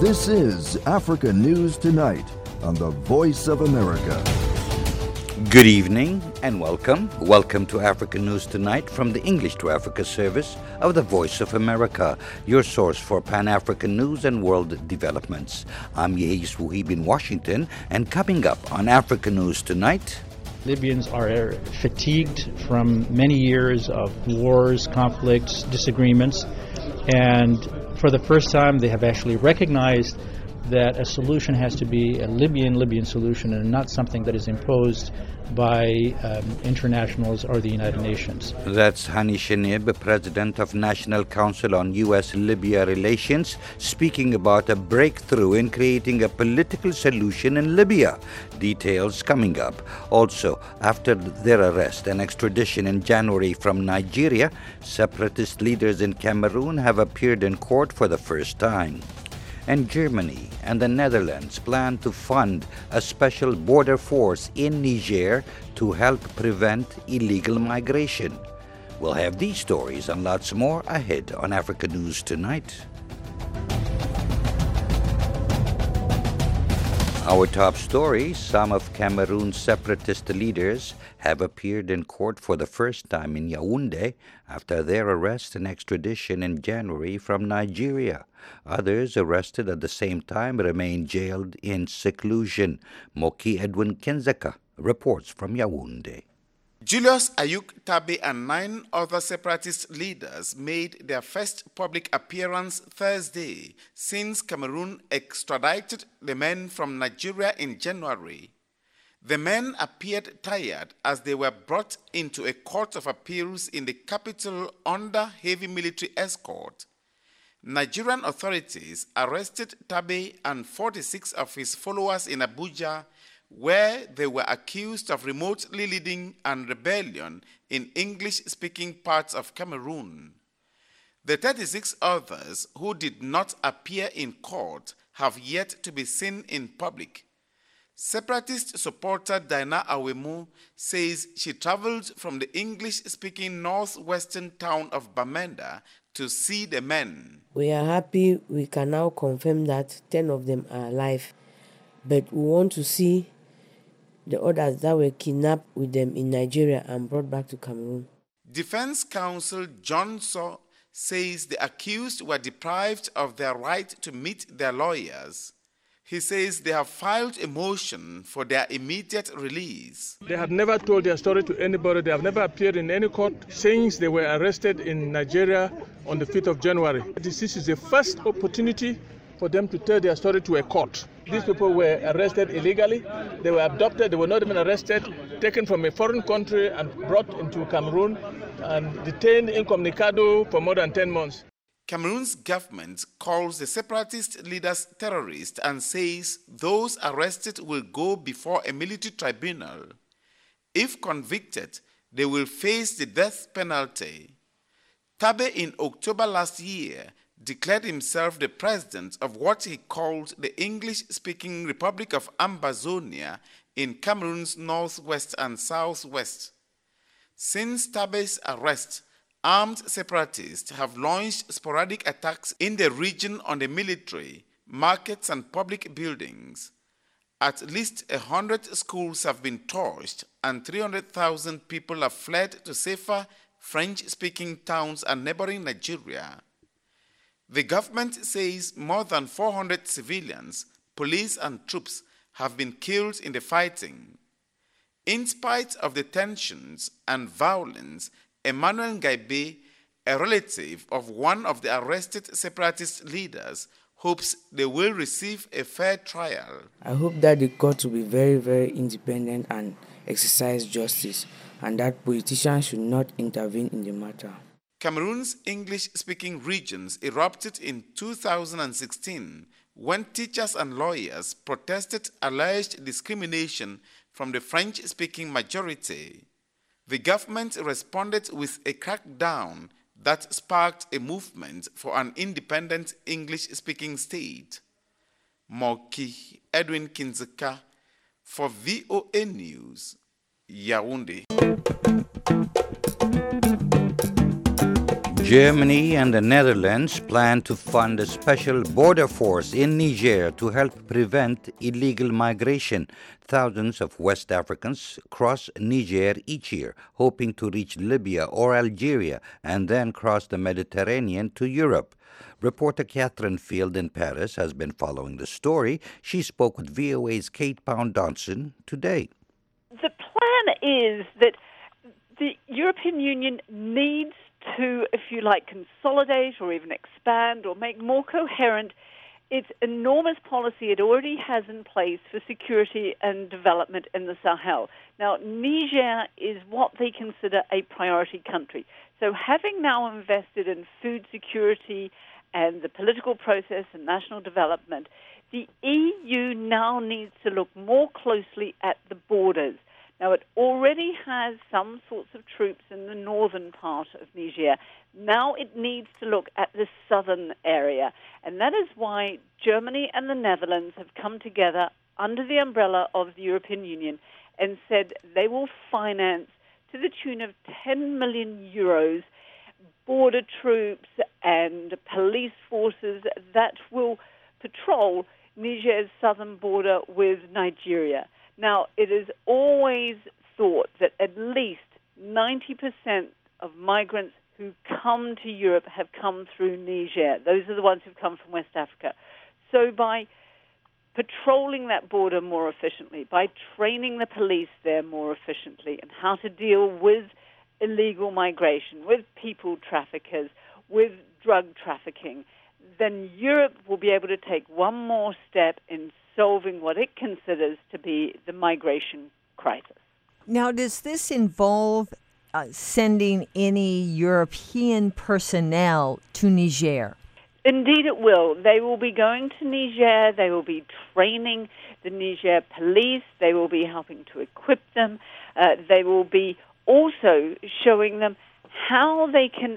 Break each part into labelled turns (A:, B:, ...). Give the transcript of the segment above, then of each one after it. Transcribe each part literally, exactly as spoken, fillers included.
A: This is Africa News Tonight on the Voice of America.
B: Good evening and welcome. Welcome to Africa News Tonight from the English to Africa service of the Voice of America, your source for Pan-African news and world developments. I'm Yeis Wuhib in Washington, and coming up on Africa News Tonight...
C: Libyans are fatigued from many years of wars, conflicts, disagreements, and for the first time they have actually recognized that a solution has to be a Libyan-Libyan solution and not something that is imposed by um, internationals or the United Nations.
B: That's Hani Shenib, President of National Council on U S Libya Relations, speaking about a breakthrough in creating a political solution in Libya. Details coming up. Also, after their arrest and extradition in January from Nigeria, separatist leaders in Cameroon have appeared in court for the first time. And Germany and the Netherlands plan to fund a special border force in Niger to help prevent illegal migration. We'll have these stories and lots more ahead on Africa News Tonight. Our top story, some of Cameroon's separatist leaders have appeared in court for the first time in Yaoundé after their arrest and extradition in January from Nigeria. Others arrested at the same time remain jailed in seclusion. Moki Edwin Kenzeka reports from Yaoundé.
D: Julius Ayuk Tabe and nine other separatist leaders made their first public appearance Thursday since Cameroon extradited the men from Nigeria in January. The men appeared tired as they were brought into a court of appeals in the capital under heavy military escort. Nigerian authorities arrested Tabe and forty-six of his followers in Abuja, where they were accused of remotely leading an rebellion in English-speaking parts of Cameroon. The thirty-six others who did not appear in court have yet to be seen in public. Separatist supporter Dinah Awemu says she traveled from the English-speaking northwestern town of Bamenda to see the men.
E: We are happy we can now confirm that ten of them are alive, but we want to see the others that were kidnapped with them in Nigeria and brought back to Cameroon.
D: Defense counsel John Saw says the accused were deprived of their right to meet their lawyers. He says they have filed a motion for their immediate release.
F: They have never told their story to anybody. They have never appeared in any court since they were arrested in Nigeria on the fifth of January. This is the first opportunity for them to tell their story to a court. These people were arrested illegally. They were abducted. They were not even arrested, taken from a foreign country and brought into Cameroon and detained incommunicado for more than ten months.
D: Cameroon's government calls the separatist leaders terrorists and says those arrested will go before a military tribunal. If convicted, they will face the death penalty. Tabe in October last year declared himself the president of what he called the English-speaking Republic of Ambazonia in Cameroon's northwest and southwest. Since Tabe's arrest, armed separatists have launched sporadic attacks in the region on the military, markets, and public buildings. At least one hundred schools have been torched and three hundred thousand people have fled to safer French-speaking towns and neighboring Nigeria. The government says more than four hundred civilians, police, and troops have been killed in the fighting. In spite of the tensions and violence, Emmanuel Ngaibe, a relative of one of the arrested separatist leaders, hopes they will receive a fair trial.
E: I hope that the court will be very, very independent and exercise justice, and that politicians should not intervene in the matter.
D: Cameroon's English-speaking regions erupted in two thousand sixteen when teachers and lawyers protested alleged discrimination from the French-speaking majority. The government responded with a crackdown that sparked a movement for an independent English-speaking state. Moki Edwin Kinzeka for V O A News, Yaoundé.
B: Germany and the Netherlands plan to fund a special border force in Niger to help prevent illegal migration. Thousands of West Africans cross Niger each year, hoping to reach Libya or Algeria and then cross the Mediterranean to Europe. Reporter Catherine Field in Paris has been following the story. She spoke with V O A's Kate Pound-Dodson today.
G: The plan is that the European Union needs to, if you like, consolidate or even expand or make more coherent its enormous policy it already has in place for security and development in the Sahel. Now, Niger is what they consider a priority country. So having now invested in food security and the political process and national development, the E U now needs to look more closely at the borders. Now, it already has some sorts of troops in the northern part of Niger. Now it needs to look at the southern area. And that is why Germany and the Netherlands have come together under the umbrella of the European Union and said they will finance, to the tune of ten million euros, border troops and police forces that will patrol Niger's southern border with Nigeria. Now, it is always thought that at least ninety percent of migrants who come to Europe have come through Niger. Those are the ones who've come from West Africa. So by patrolling that border more efficiently, by training the police there more efficiently and how to deal with illegal migration, with people traffickers, with drug trafficking, then Europe will be able to take one more step in solving what it considers to be the migration crisis.
H: Now, does this involve uh, sending any European personnel to Niger?
G: Indeed it will. They will be going to Niger. They will be training the Niger police. They will be helping to equip them. Uh, they will be also showing them how they can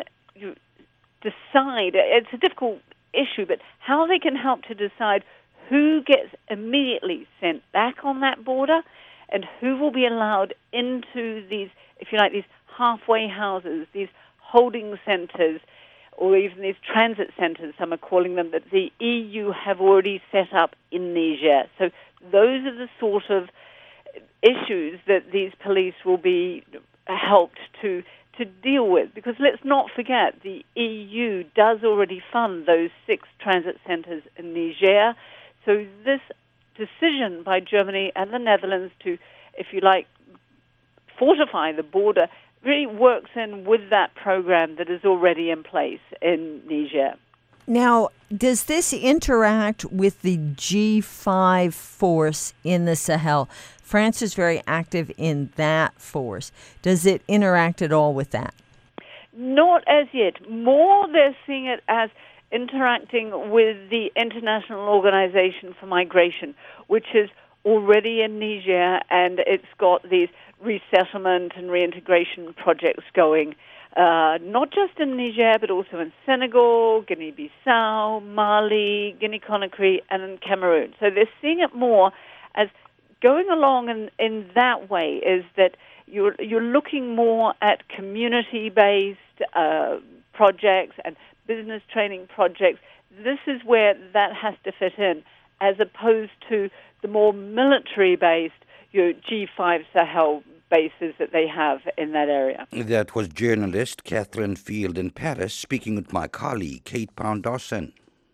G: decide. It's a difficult issue, but how they can help to decide who gets immediately sent back on that border and who will be allowed into these, if you like, these halfway houses, these holding centers, or even these transit centers, some are calling them, that the E U have already set up in Niger. So those are the sort of issues that these police will be helped to to deal with, because let's not forget the E U does already fund those six transit centers in Niger. So this decision by Germany and the Netherlands to, if you like, fortify the border really works in with that program that is already in place in Niger.
H: Now, does this interact with the G five force in the Sahel? France is very active in that force. Does it interact at all with that?
G: Not as yet. More they're seeing it as interacting with the International Organization for Migration, which is already in Niger, and it's got these resettlement and reintegration projects going, uh, not just in Niger, but also in Senegal, Guinea-Bissau, Mali, Guinea-Conakry, and in Cameroon. So they're seeing it more as going along in, in that way, is that you're, you're looking more at community-based uh, projects and business training projects. This is where that has to fit in, as opposed to the more military-based, you know, G five Sahel bases that they have in that area.
B: That was journalist Catherine Field in Paris speaking with my colleague Kate Pound-Dodson.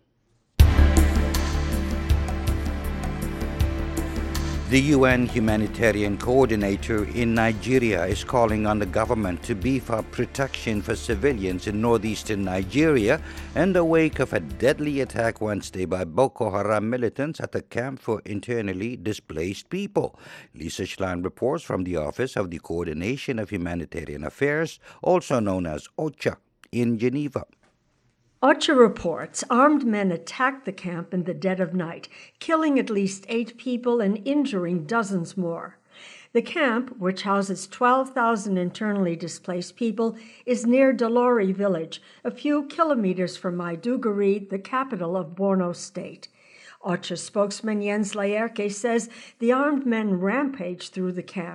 B: The U N humanitarian coordinator in Nigeria is calling on the government to beef up protection for civilians in northeastern Nigeria in the wake of a deadly attack Wednesday by Boko Haram militants at a camp for internally displaced people. Lisa Schlein reports from the Office of the Coordination of Humanitarian Affairs, also known as OCHA, in Geneva.
I: OCHA reports armed men attacked the camp in the dead of night, killing at least eight people and injuring dozens more. The camp, which houses twelve thousand internally displaced people, is near Dolori village, a few kilometers from Maiduguri, the capital of Borno State. OCHA spokesman Jens Laerke says the armed men rampaged through the camp,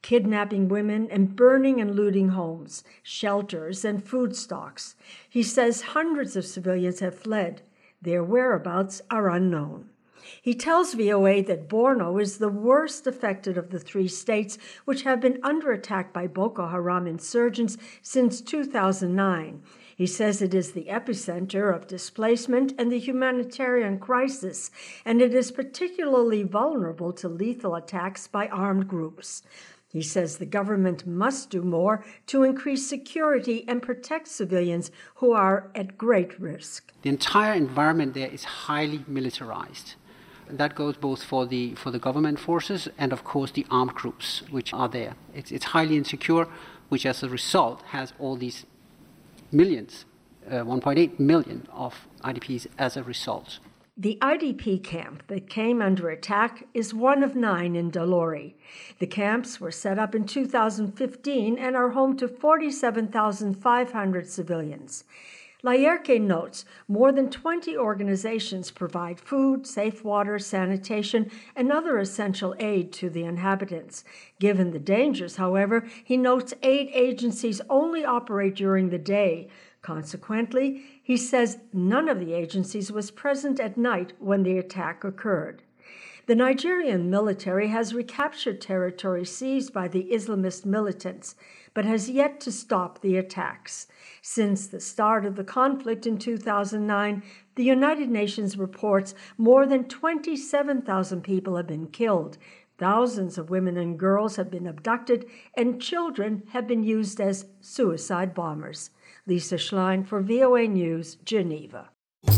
I: kidnapping women and burning and looting homes, shelters, and food stocks. He says hundreds of civilians have fled. Their whereabouts are unknown. He tells V O A that Borno is the worst affected of the three states, which have been under attack by Boko Haram insurgents since two thousand nine. He says it is the epicenter of displacement and the humanitarian crisis, and it is particularly vulnerable to lethal attacks by armed groups. He says the government must do more to increase security and protect civilians who are at great risk.
J: The entire environment there is highly militarized. That goes both for the for the government forces and, of course, the armed groups which are there. It's, it's highly insecure, which as a result has all these millions, uh, one point eight million of I D Ps as a result.
I: The I D P camp that came under attack is one of nine in Dalori. The camps were set up in two thousand fifteen and are home to forty-seven thousand five hundred civilians. Layerke notes more than twenty organizations provide food, safe water, sanitation, and other essential aid to the inhabitants. Given the dangers, however, he notes aid agencies only operate during the day. Consequently, he says none of the agencies was present at night when the attack occurred. The Nigerian military has recaptured territory seized by the Islamist militants, but has yet to stop the attacks. Since the start of the conflict in two thousand nine, the United Nations reports more than twenty-seven thousand people have been killed. Thousands of women and girls have been abducted, and children have been used as suicide bombers. Lisa Schlein for V O A News, Geneva.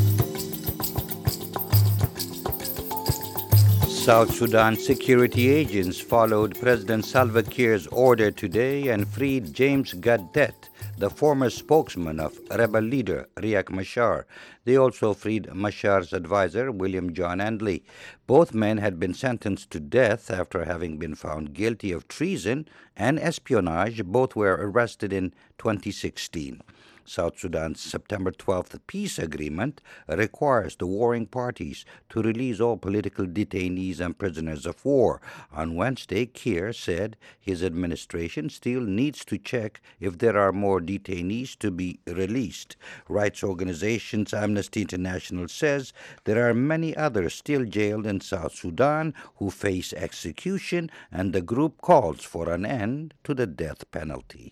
B: South Sudan security agents followed President Salva Kiir's order today and freed James Gadet, the former spokesman of rebel leader Riek Machar. They also freed Machar's advisor, William John Andley. Both men had been sentenced to death after having been found guilty of treason and espionage. Both were arrested in twenty sixteen. South Sudan's September twelfth peace agreement requires the warring parties to release all political detainees and prisoners of war. On Wednesday, Kiir said his administration still needs to check if there are more detainees to be released. Rights organizations Amnesty International says there are many others still jailed in South Sudan who face execution, and the group calls for an end to the death penalty.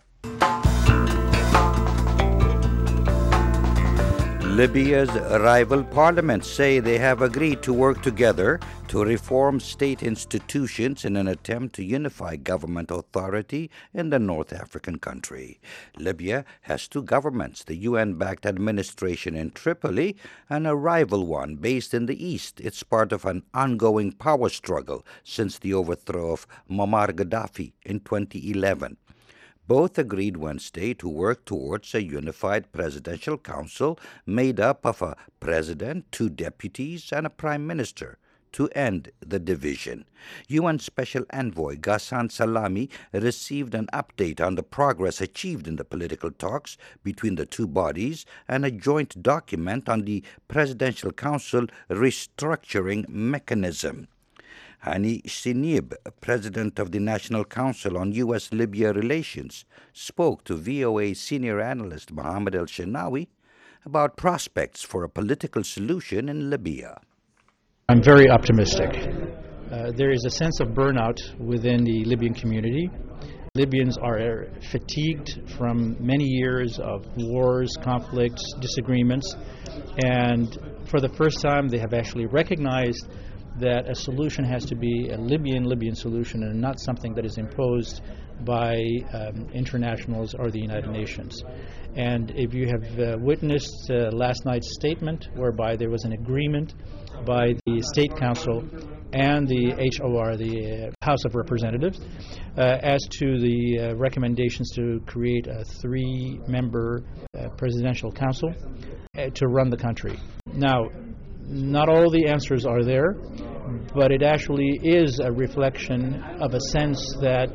B: Libya's rival parliaments say they have agreed to work together to reform state institutions in an attempt to unify government authority in the North African country. Libya has two governments, the U N-backed administration in Tripoli and a rival one based in the east. It's part of an ongoing power struggle since the overthrow of Muammar Gaddafi in twenty eleven. Both agreed Wednesday to work towards a unified presidential council made up of a president, two deputies, and a prime minister to end the division. U N Special Envoy Ghassan Salami received an update on the progress achieved in the political talks between the two bodies and a joint document on the Presidential Council restructuring mechanism. Hani Sinib, president of the National Council on U S Libya Relations, spoke to V O A senior analyst Mohammed El-Shenawi about prospects for a political solution in Libya.
C: I'm very optimistic. Uh, there is a sense of burnout within the Libyan community. Libyans are fatigued from many years of wars, conflicts, disagreements, and for the first time they have actually recognized that a solution has to be a Libyan Libyan solution and not something that is imposed by um, internationals or the United Nations. And if you have uh, witnessed uh, last night's statement whereby there was an agreement by the State Council and the H O R, the uh, House of Representatives, uh, as to the uh, recommendations to create a three-member uh, presidential council uh, to run the country. Now, not all the answers are there, but it actually is a reflection of a sense that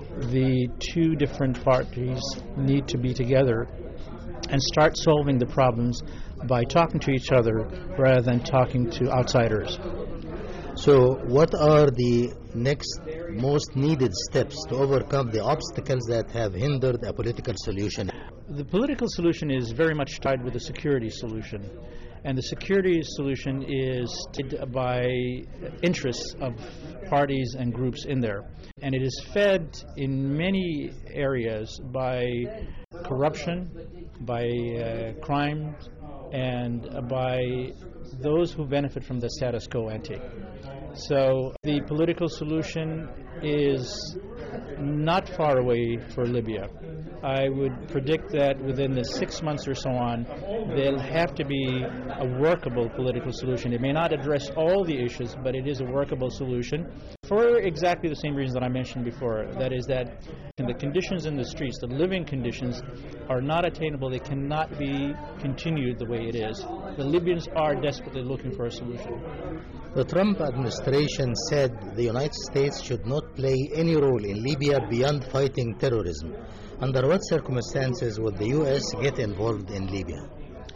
C: the two different parties need to be together and start solving the problems by talking to each other rather than talking to outsiders.
K: So what are the next most needed steps to overcome the obstacles that have hindered a political solution?
C: The political solution is very much tied with the security solution. And the security solution is tied by interests of parties and groups in there. And it is fed in many areas by corruption, by uh, crime, and by those who benefit from the status quo ante. So the political solution is not far away for Libya. I would predict that within the six months or so on, there'll have to be a workable political solution. It may not address all the issues, but it is a workable solution for exactly the same reasons that I mentioned before. That is that the conditions in the streets, the living conditions, are not attainable. They cannot be continued the way it is. The Libyans are desperately looking for a solution.
K: The Trump administration said the United States should not play any role in Libya beyond fighting terrorism. Under what circumstances would the U S get involved in Libya?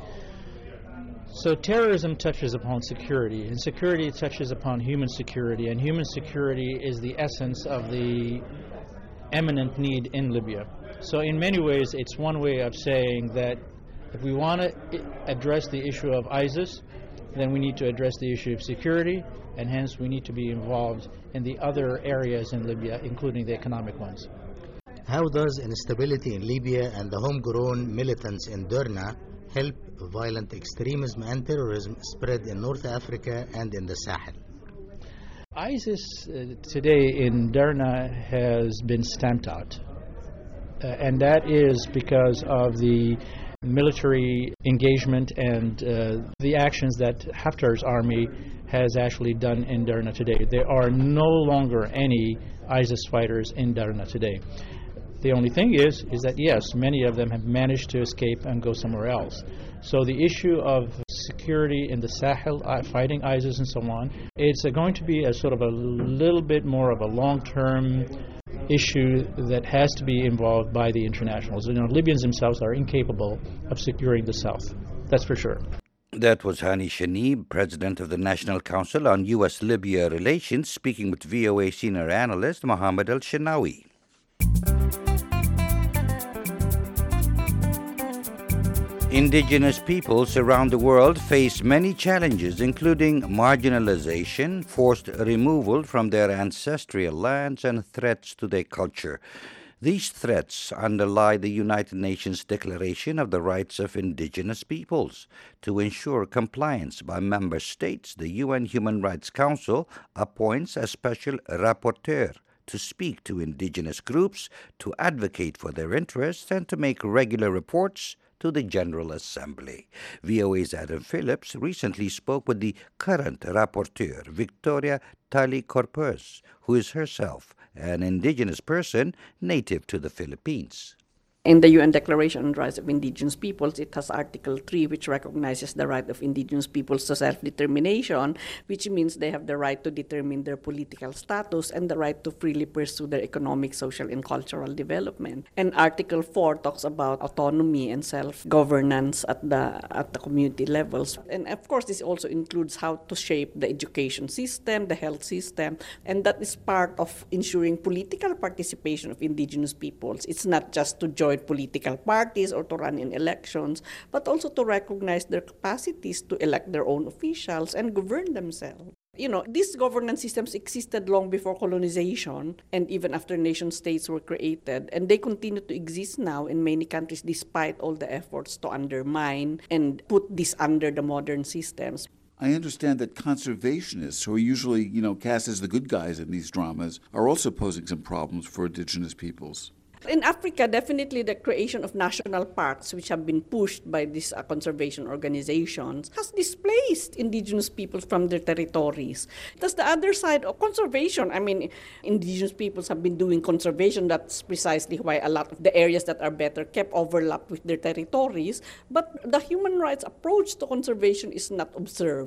C: So terrorism touches upon security, and security touches upon human security, and human security is the essence of the eminent need in Libya. So in many ways, it's one way of saying that if we want to address the issue of ISIS, then we need to address the issue of security, and hence we need to be involved in the other areas in Libya, including the economic ones.
K: How does instability in Libya and the homegrown militants in Derna help violent extremism and terrorism spread in North Africa and in the Sahel?
C: ISIS uh, today in Derna has been stamped out, uh, and that is because of the military engagement and uh, the actions that Haftar's army has actually done in Derna today. There are no longer any ISIS fighters in Derna today. The only thing is, is that yes, many of them have managed to escape and go somewhere else. So the issue of security in the Sahel, uh, fighting ISIS and so on, it's uh, going to be a sort of a little bit more of a long-term issue that has to be involved by the internationals. You know, Libyans themselves are incapable of securing the south. That's for sure.
B: That was Hani Shanib, president of the National Council on U S Libya Relations, speaking with V O A senior analyst Mohammed Al-Shinawi. Indigenous peoples around the world face many challenges, including marginalization, forced removal from their ancestral lands, and threats to their culture. These threats underlie the United Nations Declaration of the Rights of Indigenous Peoples. To ensure compliance by member states, the U N Human Rights Council appoints a special rapporteur to speak to indigenous groups, to advocate for their interests, and to make regular reports to the General Assembly. V O A's Adam Phillips recently spoke with the current rapporteur, Victoria Tali-Corpus, who is herself an indigenous person native to the Philippines.
L: In the U N Declaration on the Rights of Indigenous Peoples, it has Article three, which recognizes the right of indigenous peoples to self-determination, which means they have the right to determine their political status and the right to freely pursue their economic, social, and cultural development. And Article four talks about autonomy and self-governance at the at the community levels. And of course, this also includes how to shape the education system, the health system, and that is part of ensuring political participation of indigenous peoples. It's not just to join political parties or to run in elections, but also to recognize their capacities to elect their own officials and govern themselves. You know, these governance systems existed long before colonization and even after nation states were created, and they continue to exist now in many countries despite all the efforts to undermine and put this under the modern systems.
M: I understand that conservationists, who are usually, you know, cast as the good guys in these dramas, are also posing some problems for indigenous peoples.
L: In Africa, definitely the creation of national parks, which have been pushed by these uh, conservation organizations, has displaced indigenous peoples from their territories. That's the other side of conservation. I mean, indigenous peoples have been doing conservation. That's precisely why a lot of the areas that are better kept overlap with their territories. But the human rights approach to conservation is not observed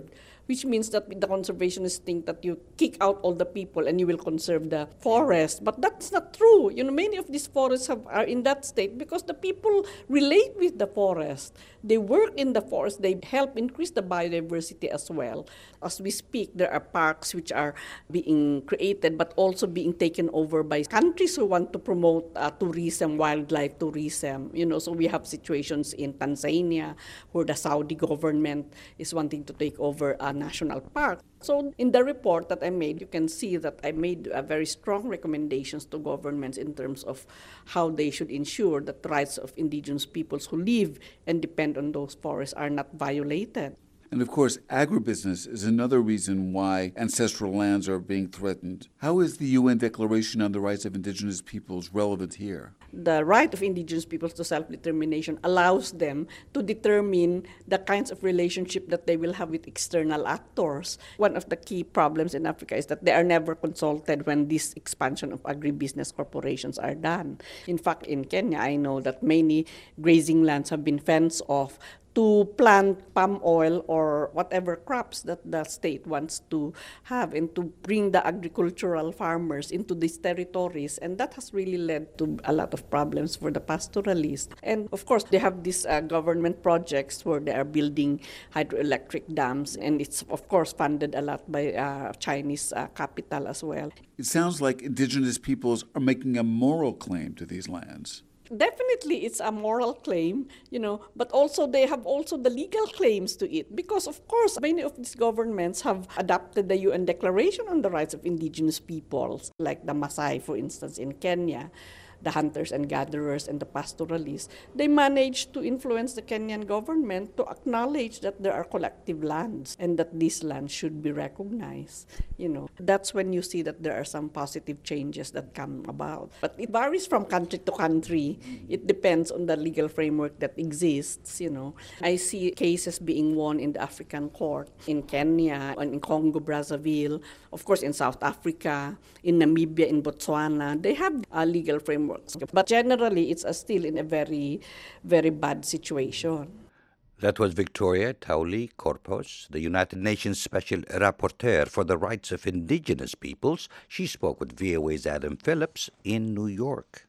L: which means that the conservationists think that you kick out all the people and you will conserve the forest. But that's not true. You know, many of these forests have, are in that state because the people relate with the forest. They work in the forest. They help increase the biodiversity as well. As we speak, there are parks which are being created but also being taken over by countries who want to promote uh, tourism, wildlife tourism. You know, so we have situations in Tanzania where the Saudi government is wanting to take over a national park. So in the report that I made, you can see that I made uh, very strong recommendations to governments in terms of how they should ensure that the rights of indigenous peoples who live and depend on those forests are not violated.
M: And of course, agribusiness is another reason why ancestral lands are being threatened. How is the U N Declaration on the Rights of Indigenous Peoples relevant here?
L: The right of indigenous peoples to self-determination allows them to determine the kinds of relationship that they will have with external actors. One of the key problems in Africa is that they are never consulted when this expansion of agribusiness corporations are done. In fact, in Kenya, I know that many grazing lands have been fenced off to plant palm oil or whatever crops that the state wants to have and to bring the agricultural farmers into these territories. And that has really led to a lot of problems for the pastoralists. And of course, they have these uh, government projects where they are building hydroelectric dams, and it's of course funded a lot by uh, Chinese uh, capital as well.
M: It sounds like indigenous peoples are making a moral claim to these lands.
L: Definitely, it's a moral claim, you know, but also they have also the legal claims to it because, of course, many of these governments have adopted the U N Declaration on the Rights of Indigenous Peoples, like the Maasai, for instance, in Kenya. The hunters and gatherers and the pastoralists, they managed to influence the Kenyan government to acknowledge that there are collective lands and that these lands should be recognized. You know, that's when you see that there are some positive changes that come about. But it varies from country to country. It depends on the legal framework that exists, you know. I see cases being won in the African court, in Kenya, and in Congo, Brazzaville, of course in South Africa, in Namibia, in Botswana. They have a legal framework. But generally, it's still in a very, very bad situation.
B: That was Victoria Tauli Corpus, the United Nations Special Rapporteur for the Rights of Indigenous Peoples. She spoke with V O A's Adam Phillips in New York.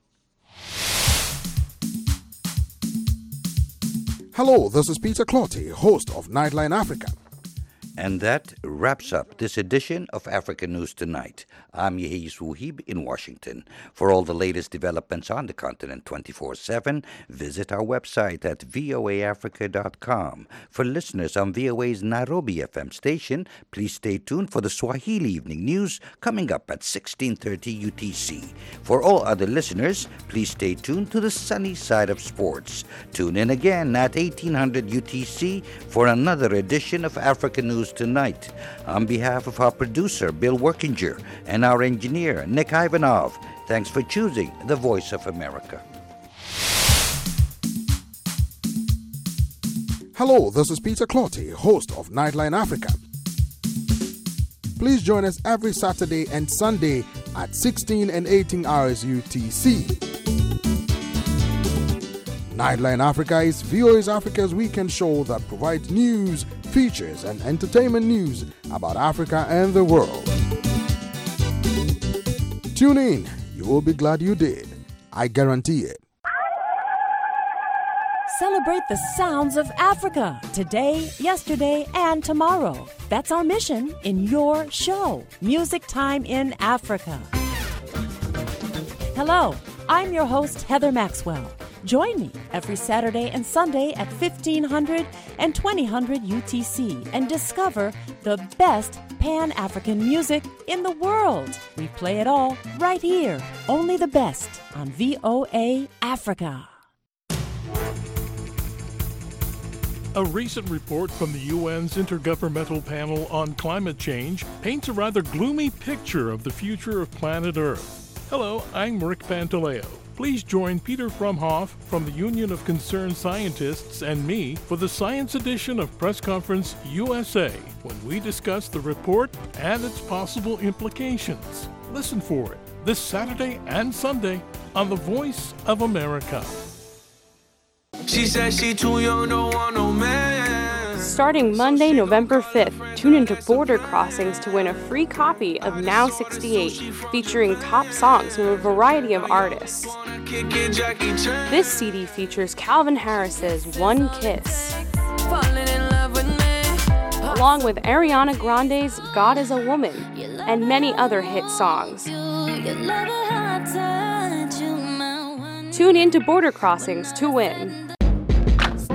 N: Hello, this is Peter Clotty, host of Nightline Africa.
B: And that wraps up this edition of Africa News Tonight. I'm Yehis Wuhib in Washington. For all the latest developments on the continent twenty-four seven, visit our website at voa africa dot com. For listeners on V O A's Nairobi F M station, please stay tuned for the Swahili Evening News coming up at sixteen thirty U T C. For all other listeners, please stay tuned to the sunny side of sports. Tune in again at eighteen hundred U T C for another edition of Africa News Tonight. On behalf of our producer, Bill Workinger, and our engineer, Nick Ivanov, thanks for choosing the Voice of America.
N: Hello, this is Peter Clotty, host of Nightline Africa. Please join us every Saturday and Sunday at sixteen and eighteen hours U T C. Nightline Africa is V O A's Africa's weekend show that provides news, features, and entertainment news about Africa and the world. Tune in. You will be glad you did. I guarantee it.
O: Celebrate the sounds of Africa today, yesterday, and tomorrow. That's our mission in your show, Music Time in Africa. Hello, I'm your host, Heather Maxwell. Join me every Saturday and Sunday at fifteen hundred and twenty hundred U T C and discover the best Pan-African music in the world. We play it all right here, only the best on V O A Africa.
F: A recent report from the U N's Intergovernmental Panel on Climate Change paints a rather gloomy picture of the future of planet Earth. Hello, I'm Rick Pantaleo. Please join Peter Frumhoff from the Union of Concerned Scientists and me for the Science Edition of Press Conference U S A when we discuss the report and its possible implications. Listen for it this Saturday and Sunday on The Voice of America.
P: She said she too young, don't want no man. Starting Monday, November fifth, tune into Border Crossings to win a free copy of Now sixty-eight, featuring top songs from a variety of artists. This C D features Calvin Harris's One Kiss, along with Ariana Grande's God is a Woman, and many other hit songs. Tune in to Border Crossings to win.